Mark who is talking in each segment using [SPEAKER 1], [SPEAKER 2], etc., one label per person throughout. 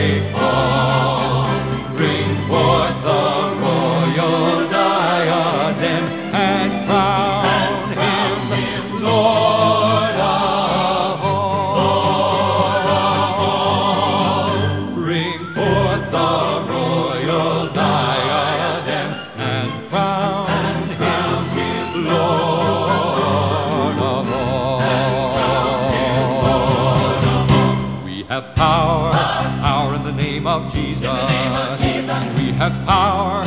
[SPEAKER 1] faithful. Bring forth the royal diadem and crown him Lord of all. Bring forth the royal diadem and crown him Lord of all. We have power in the name of Jesus. We have power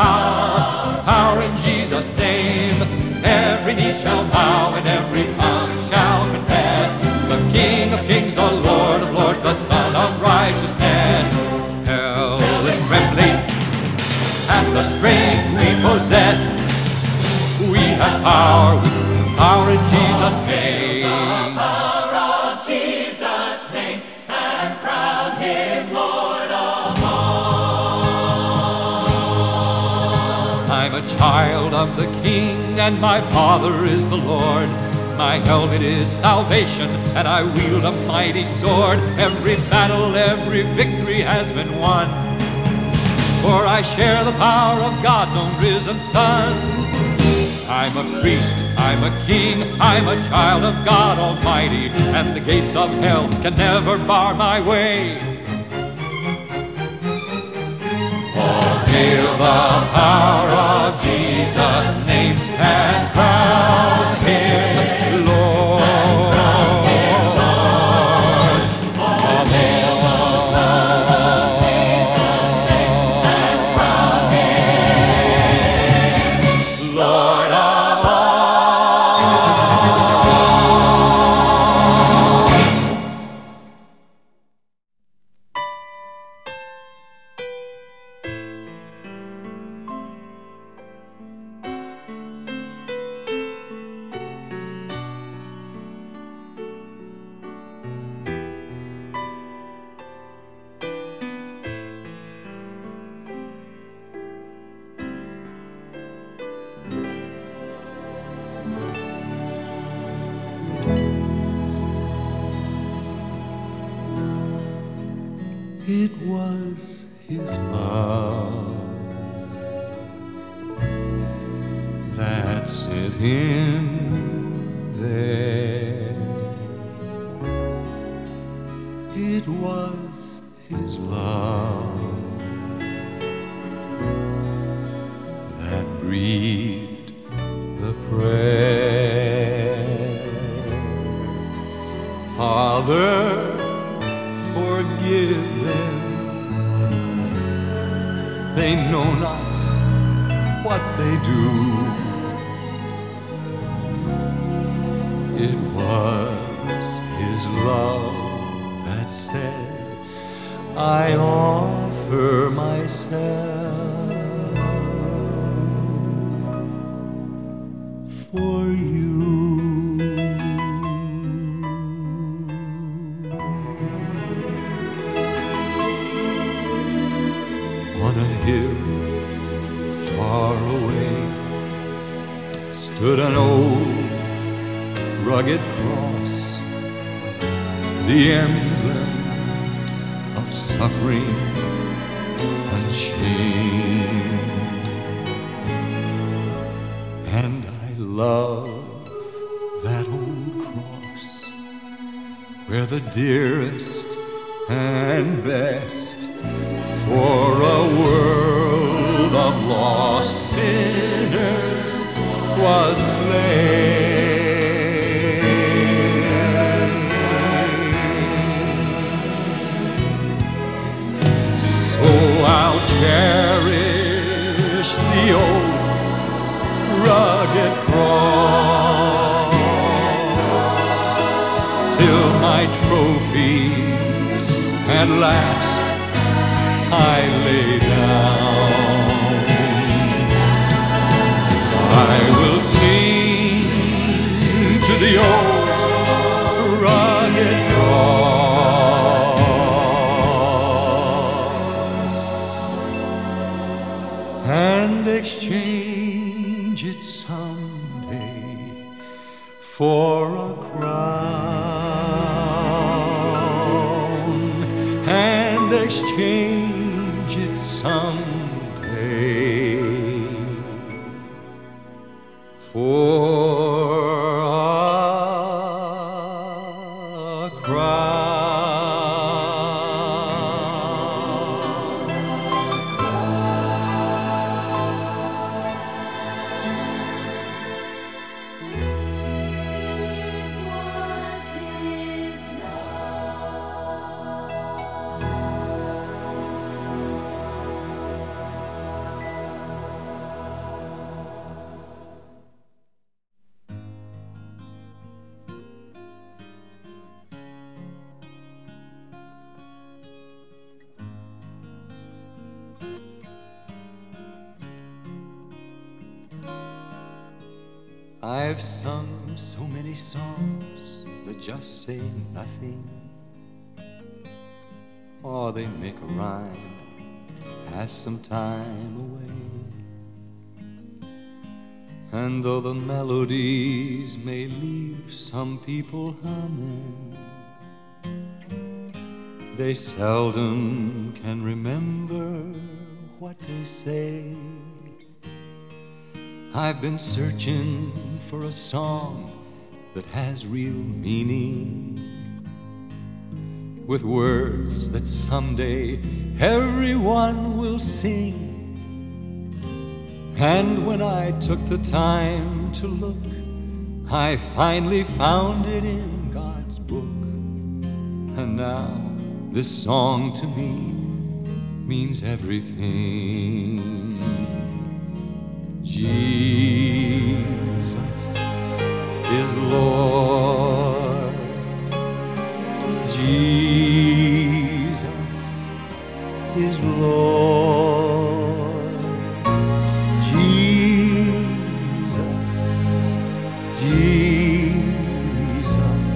[SPEAKER 1] in Jesus' name. Every knee shall bow and every tongue shall confess, the King of kings, the Lord of lords, the Son of righteousness. Hell is trembling at the strength we possess. We have power in Jesus' name. I'm a child of the King, and my Father is the Lord. My helmet is salvation, and I wield a mighty sword. Every battle, every victory has been won, for I share the power of God's own risen Son. I'm a priest, I'm a king, I'm a child of God Almighty, and the gates of hell can never bar my way. Hail the power of Jesus' name and crown him Lord of all. Lord of
[SPEAKER 2] It was his love that set him there. It was his love that breathed the prayer. Father, forgive them, they know not what they do. It was his love that said, I offer myself for you. On a hill far away stood an old rugged cross, the emblem of suffering and shame. And I love that old cross, where the dearest and best for a world of lost sinners was slain. So I'll cherish the old rugged cross till my trophies at last I lay down. I will cling to the old rugged cross and exchange it someday for a crown and and exchange it someday for a crown. I've sung so many songs that just say nothing, or they make a rhyme, pass some time away. And though the melodies may leave some people humming, they seldom can remember what they say. I've been searching for a song that has real meaning, with words that someday everyone will sing. And when I took the time to look, I finally found it in God's book. And now this song to me means everything. Jesus is Lord. Jesus is Lord. Jesus, Jesus,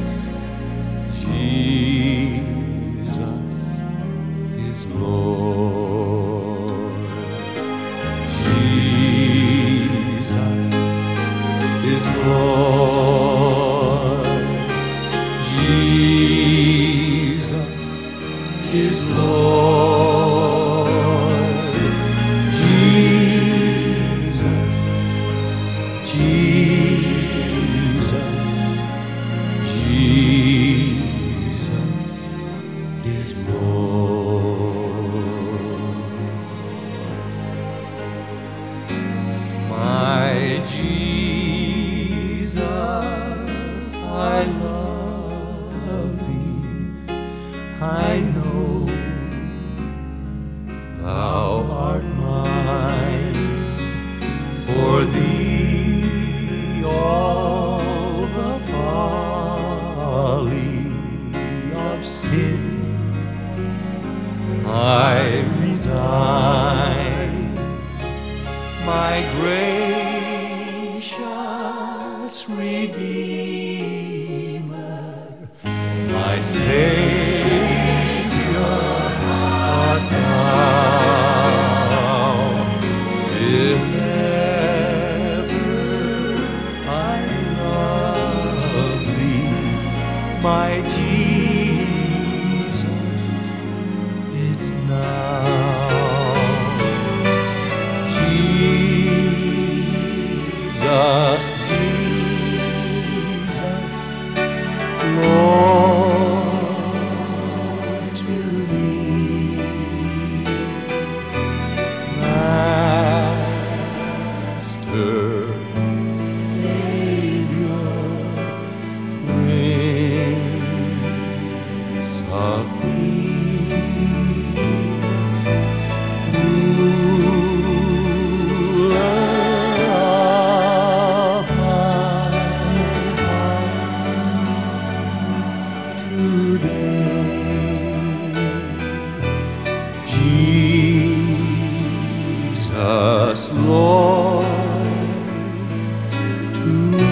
[SPEAKER 2] Jesus is Lord. Jesus is Lord. Jesus is Lord. Jesus, Jesus, Jesus is Lord. My Jesus, I love thee. I know thou art mine. For thee all the folly of sin I resign. My gracious Redeemer, my Savior art thou. If ever I love thee, my Jesus, it's now. Jesus, Jesus, Lord to me, Master, Savior, Prince of Peace, Ruler of my heart today. Jesus, Lord, to me.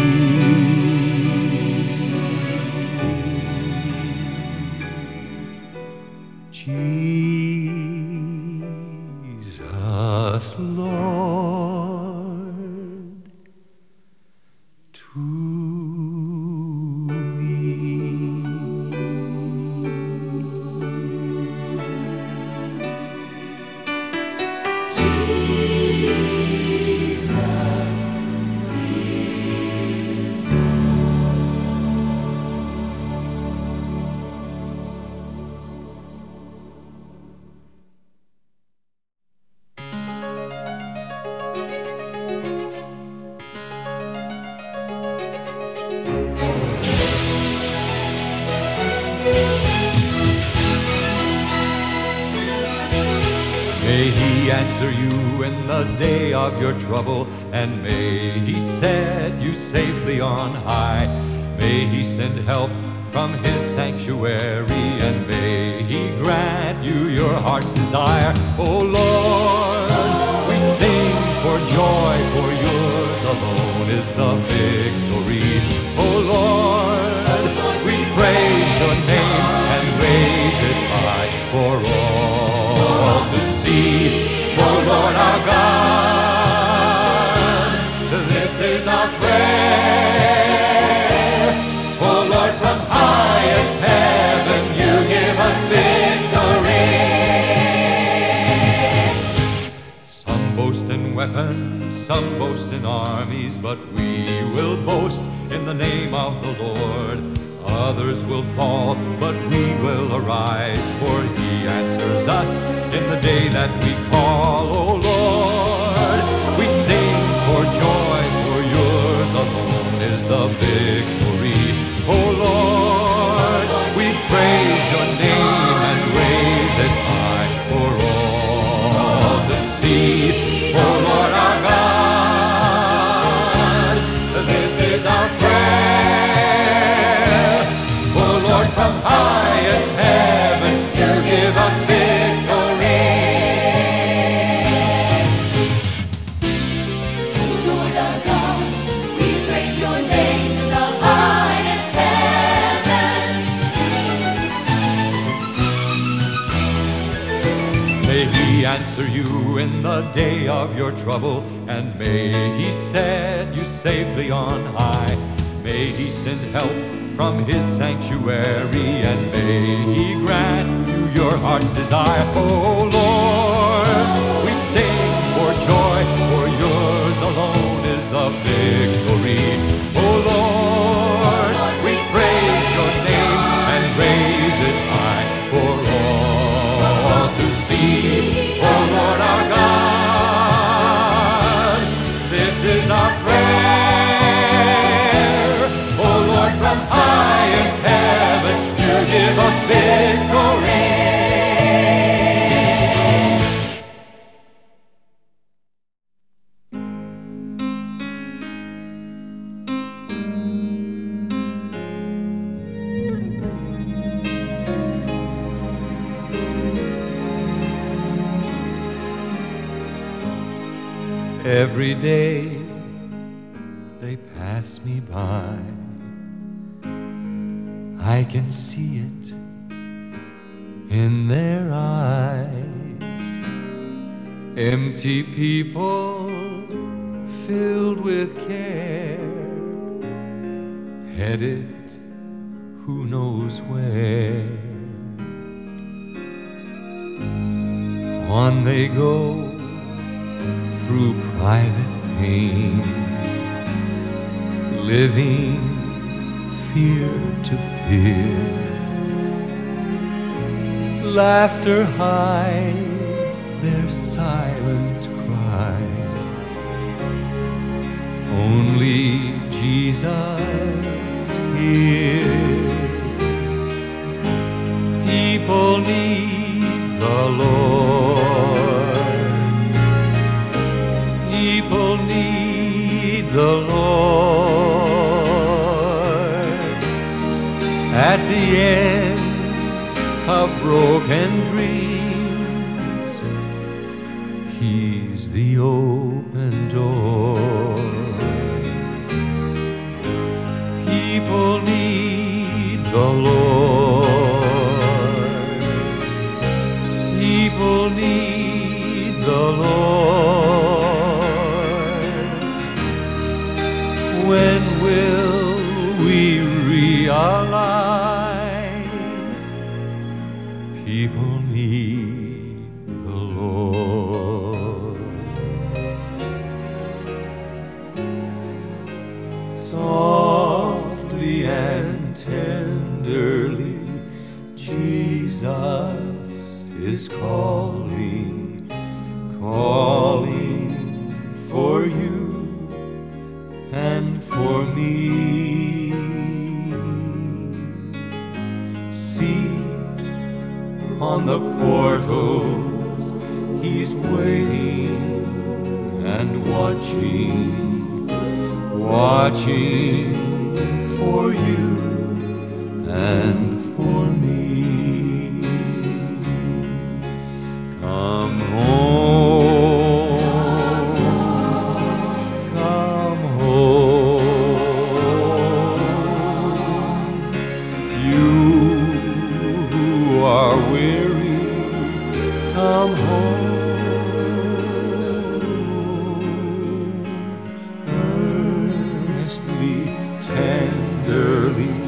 [SPEAKER 2] Jesus, Lord, to me. May He answer you in the day of your trouble, and may He set you safely on high. May He send help from His sanctuary, and may He grant you your heart's desire. Oh Lord, we sing for joy, for yours alone is the victory. Oh Lord, we praise your name and raise it high for all to see. Oh Lord our God, this is our prayer. Oh Lord, from highest heaven you give us victory. Some boast in weapons, some boast in armies, but we will boast in the name of the Lord. Others will fall, but we will arise, for He answers us in the day that we call. Oh Lord, we sing for joy, for yours alone is the victory. Oh Lord, we praise your name and raise it high for all to see. Oh Lord our God, this is our prayer. Oh Lord, from highest heaven you give us victory.
[SPEAKER 3] Oh Lord our God, we praise your name in the highest heavens.
[SPEAKER 2] May He answer you in the day of your trouble, and may He set you safely on high. May He send help from His sanctuary, and may He grant you your heart's desire. Oh Lord, we sing for joy, for yours alone is the victory. Oh Lord, we praise your name and raise it high for all to see. Oh Lord our God, this is our prayer. Oh Lord, from highest heaven you give us victory. Every day they pass me by, I can see it in their eyes. Empty people filled with care, headed who knows where. On they go through private pain, living fear to fear. Laughter hides their silent cries. Only Jesus hears. People need the Lord. People need the Lord. At the end of broken dreams, He's the open door. People need the Lord. People need the Lord. When will we realize people need the Lord? Softly and tenderly, Jesus is calling, calling for you and for me. See, on the portals He's waiting and watching, watching for you and for me. Come home, come home. You who are weary, come home. Earnestly, tenderly,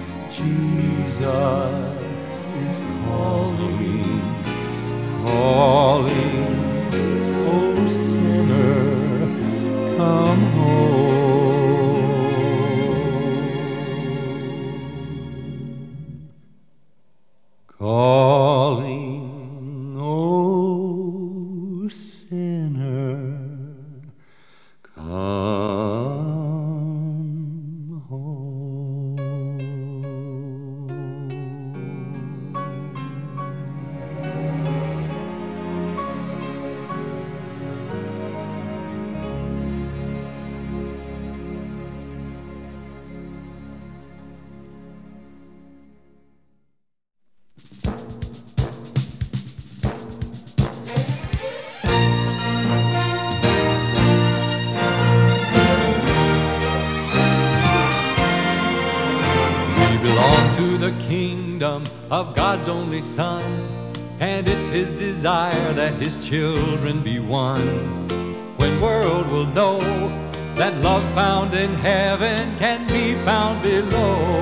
[SPEAKER 2] Jesus is calling, calling, oh sinner, come home. Calling, oh sinner, come home. We belong to the kingdom of God's only Son, and it's His desire that His children be one. When world will know that love found in heaven can be found below.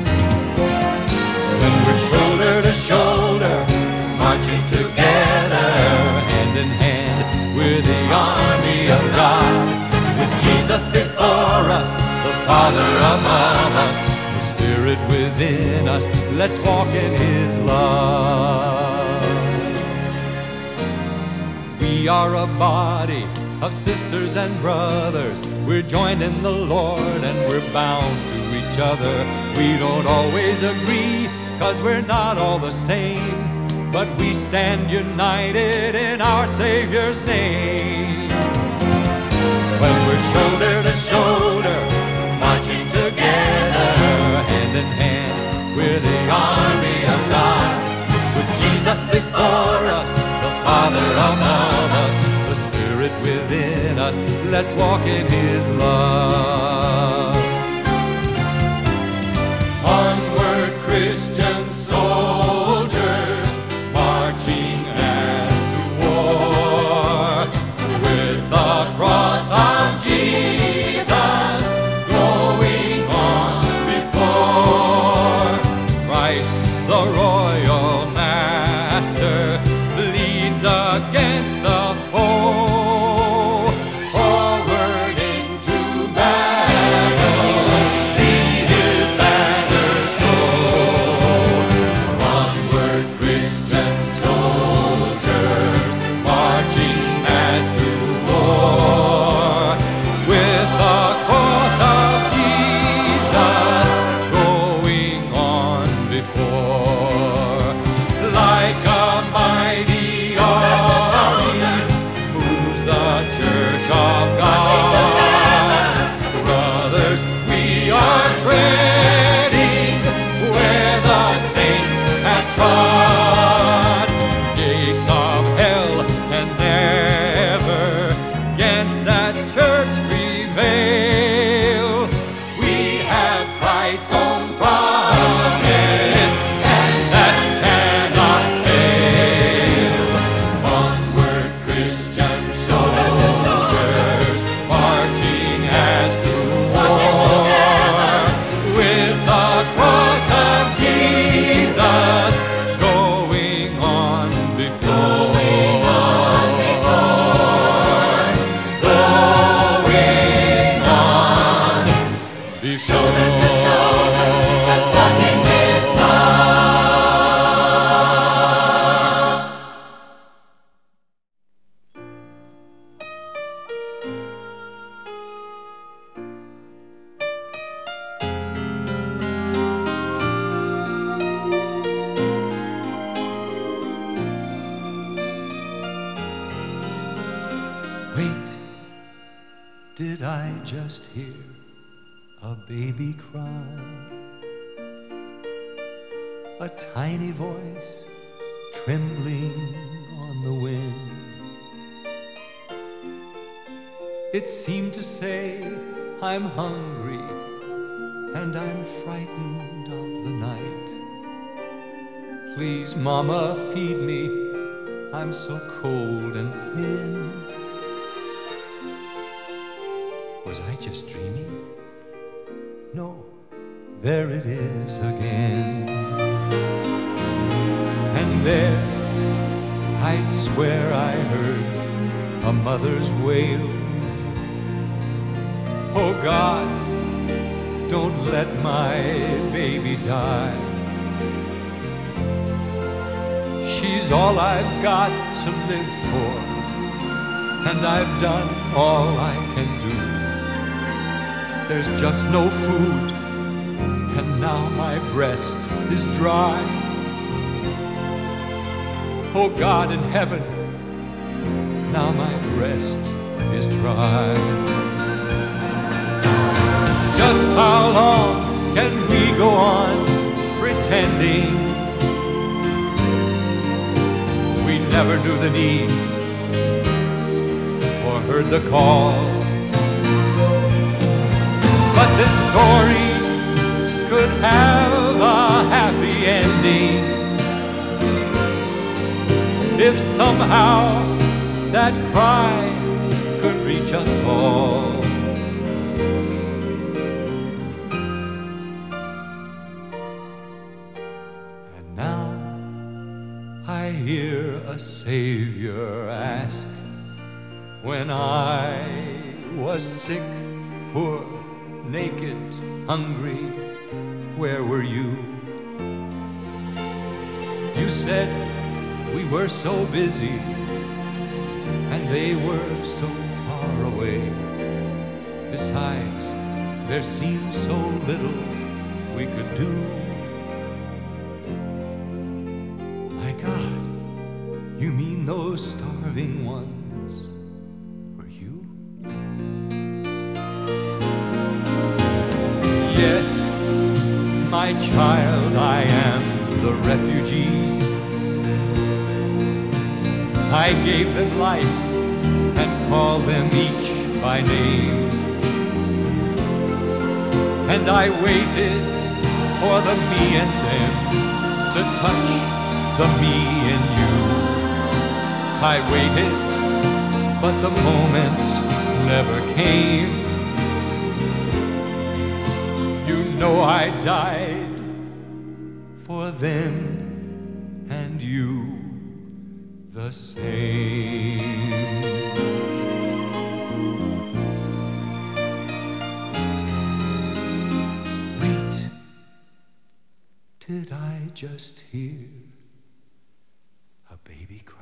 [SPEAKER 2] When we're shoulder to shoulder, marching together, hand in hand, we're the army of God. With Jesus before us, the Father among us, the Spirit within us, let's walk in His love. We are a body of sisters and brothers. We're joined in the Lord and we're bound to each other. We don't always agree, 'cause we're not all the same, but we stand united in our Savior's name. When we're shoulder to shoulder, marching together, hand in hand, we're the army of God. With Jesus before us, the Father among us, the Spirit within us, let's walk in His love. Onward, Christian soldiers, marching as to war, with the cross of Jesus going on before. Christ, the royal master, leads against the foe. Forward into battle, see His banners go. Onward, Christian soldiers, marching as to war, with the cross of Jesus going on before. Like a mighty army, Wait, did I just hear a baby cry? A tiny voice trembling on the wind. It seemed to say, I'm hungry and I'm frightened of the night. Please, Mama, feed me, I'm so cold and thin. Was I just dreaming? No, there it is again. And there, I'd swear I heard a mother's wail. Oh God, don't let my baby die. She's all I've got to live for, and I've done all I can do. There's just no food, and now my breast is dry. Oh God in heaven, now my breast is dry. Just how long can we go on pretending we never knew the need or heard the call? But this story could have a happy ending if somehow that cry could reach us all. And now I hear a Savior ask, when I was sick, poor, naked, hungry, where were you? You said we were so busy and they were so far away. Besides, there seemed so little we could do. My God, you mean those starving ones were you? Yes, my child, I am the refugee. I gave them life and called them each by name. And I waited for the me and them to touch the me in you. I waited, but the moment never came. You know I died for them and you the same. Wait, did I just hear a baby cry?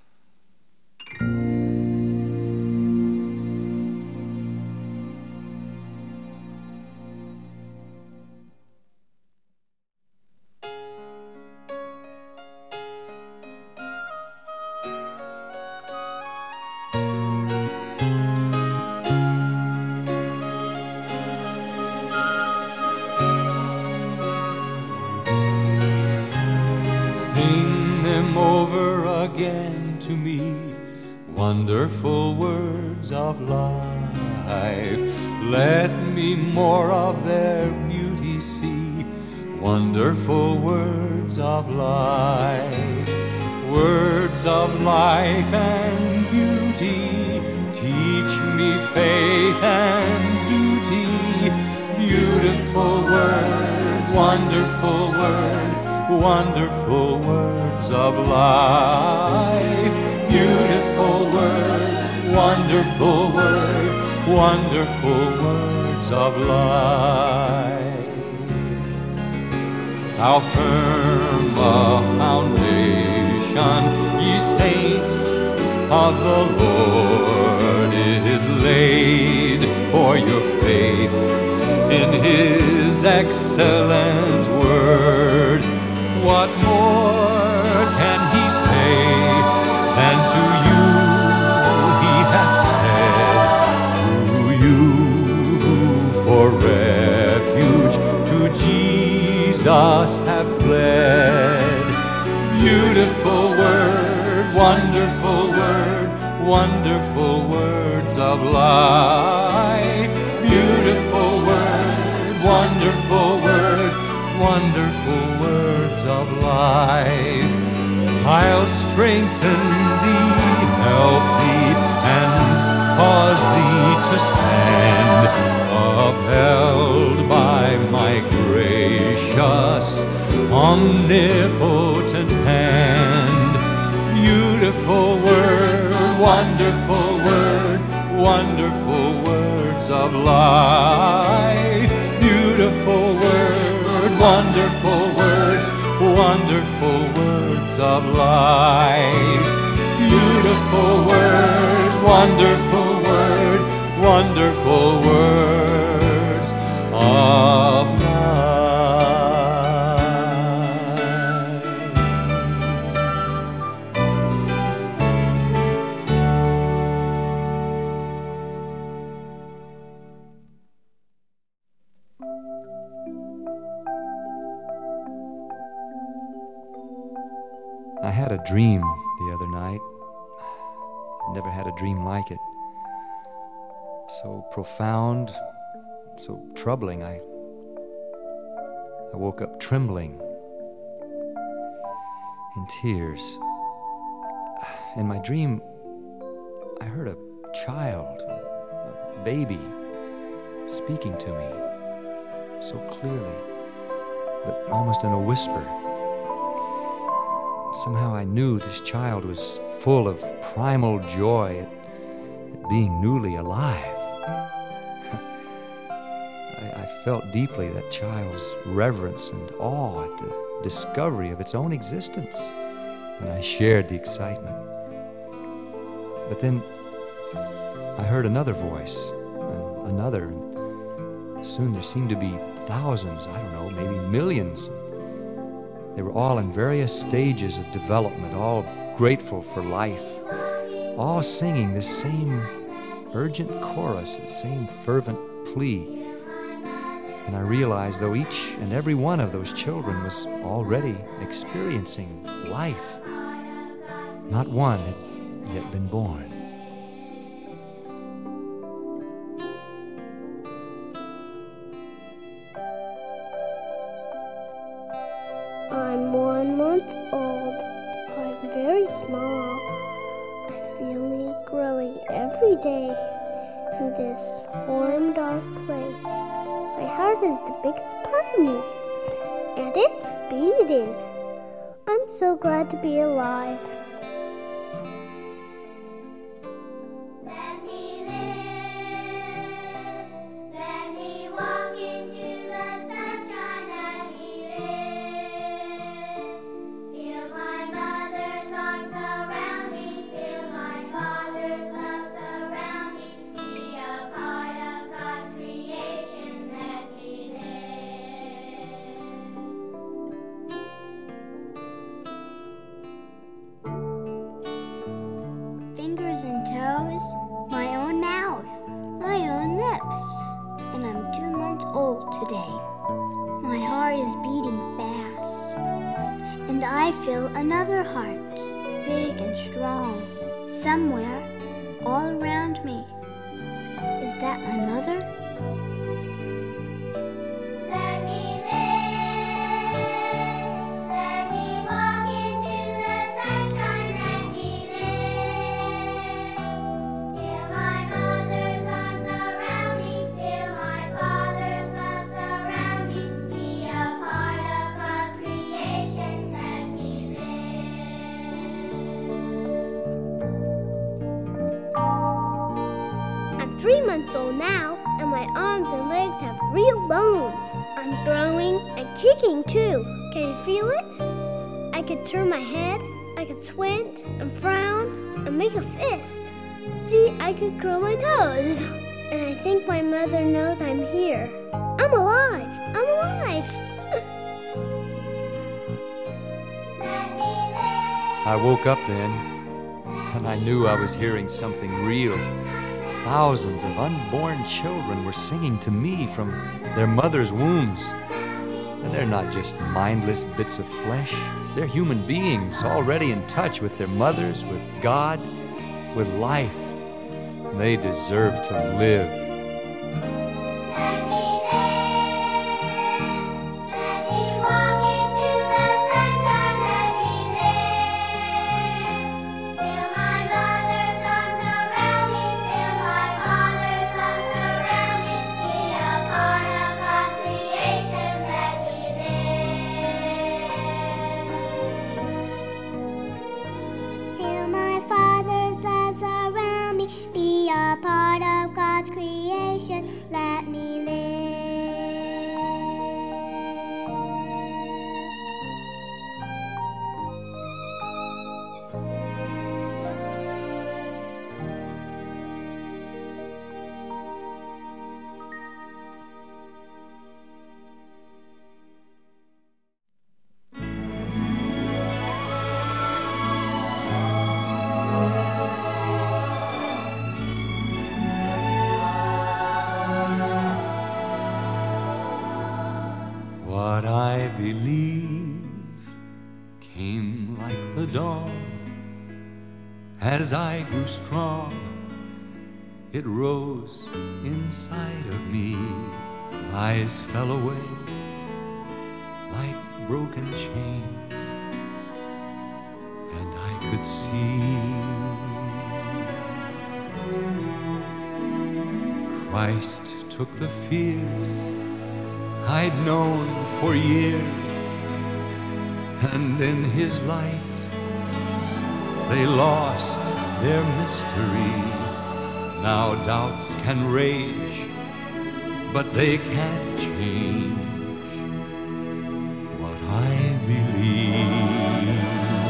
[SPEAKER 2] Sing them over again to me, wonderful words of life. Let me more of their beauty see, wonderful words of life. Words of life and beauty, teach me faith and duty. Beautiful words, wonderful words, wonderful words of life. Beautiful words, wonderful words, wonderful words of life. How firm a foundation, ye saints of the Lord, is laid for your faith in His excellent word. What more can He say than to you He hath said? wonderful words, wonderful words of life. Beautiful words, wonderful words, wonderful words of life. I'll strengthen thee, help thee, and cause thee to stand, upheld by my gracious, omnipotent hand. Beautiful word, wonderful words, wonderful words of life. Beautiful word, wonderful words, wonderful words of life. Beautiful words, wonderful words, wonderful words of life. I had a dream the other night. I've never had a dream like it. So profound, so troubling. I woke up trembling, in tears. In my dream, I heard a child, a baby, speaking to me so clearly, but almost in a whisper. Somehow I knew this child was full of primal joy at being newly alive. I felt deeply that child's reverence and awe at the discovery of its own existence, and I shared the excitement. But then I heard another voice, and another, and soon there seemed to be thousands, I don't know, maybe millions. They were all in various stages of development, all grateful for life, all singing this same urgent chorus, the same fervent plea. And I realized, though each and every one of those children was already experiencing life, not one had yet been born.
[SPEAKER 4] I'm 1 month old. I'm very small. I feel me growing every day in this warm, dark place. My heart is the biggest part of me, and it's beating. I'm so glad to be alive.
[SPEAKER 3] Let me live, let me walk into the sunshine, let me live. Feel my mother's arms around me, feel my father's love surround me. Be a part of God's creation, let me live. Fingers and toes, my own mouth, my own lips, and I'm 2 months old today. My heart is beating fast, and I feel another heart, big and strong, somewhere all around me. Is that my mother? Let me live, let me walk into the sunshine, let me live. Feel my mother's arms around me, feel my father's love surround me. Be a part of God's creation, let me live.
[SPEAKER 4] I'm 3 months old now, and my arms and legs have real bones. I'm growing and kicking too. Can you feel it? I could turn my head, I could squint and frown and make a fist. See, I could curl my toes. And I think my mother knows I'm here. I'm alive! I'm alive!
[SPEAKER 3] Let me live.
[SPEAKER 2] I woke up then, and I knew I was hearing something real. Thousands of unborn children were singing to me from their mother's wombs. And they're not just mindless bits of flesh. They're human beings already in touch with their mothers, with God, with life. They deserve to live.
[SPEAKER 3] Let me walk into the sunshine. Let me live. Feel my mother's arms around me. Feel my father's arms around me. Be a part of God's creation. Let me live. Feel my father's arms around me. Be a part of God's creation. Let me live.
[SPEAKER 2] What I believe came like the dawn. As I grew strong, it rose inside of me. Lies fell away like broken chains, and I could see Christ took the fears I'd known for years, and in his light they lost their mystery. Now doubts can rage, but they can't change what I believe.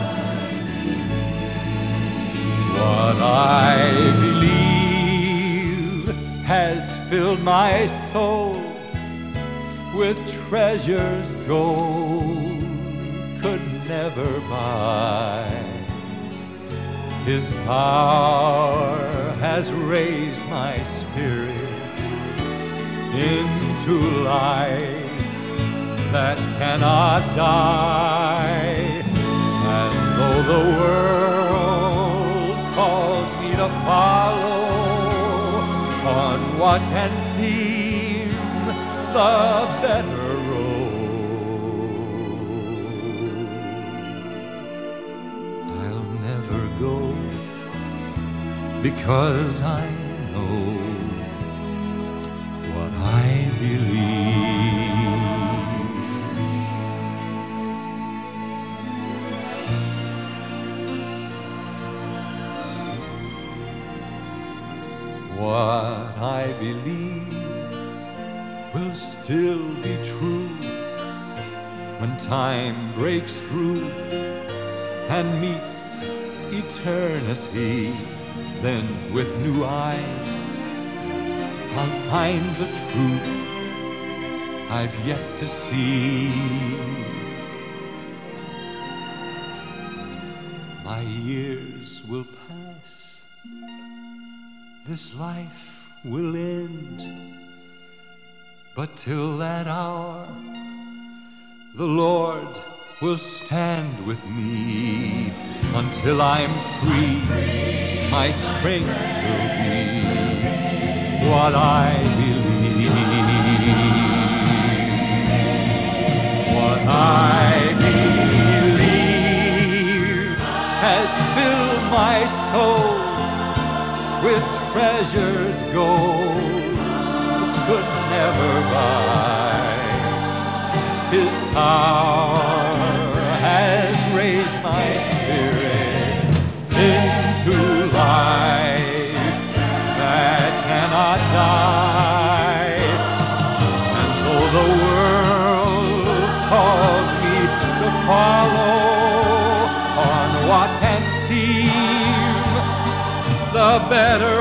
[SPEAKER 2] What I believe has filled my soul with treasures gold could never buy. His power has raised my spirit into life that cannot die. And though the world calls me to follow on what can seem the better road, I'll never go, because I know what I believe. What I believe will still be true when time breaks through and meets eternity. Then with new eyes I'll find the truth I've yet to see. My years will pass, this life will end, but till that hour, the Lord will stand with me. Until I'm free, my strength will be what I believe. What I believe has filled my soul with treasures gold could never buy. His power has raised my spirit into life that cannot die. And though the world calls me to follow on what can seem the better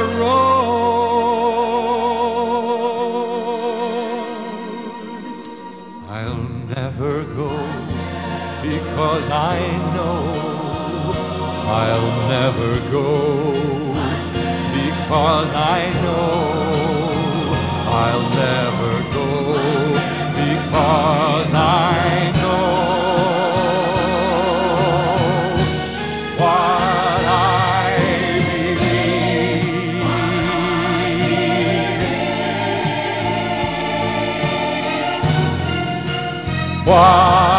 [SPEAKER 2] road, I'll never go, because I know I'll never go, because I know I'll never go, because I
[SPEAKER 1] Why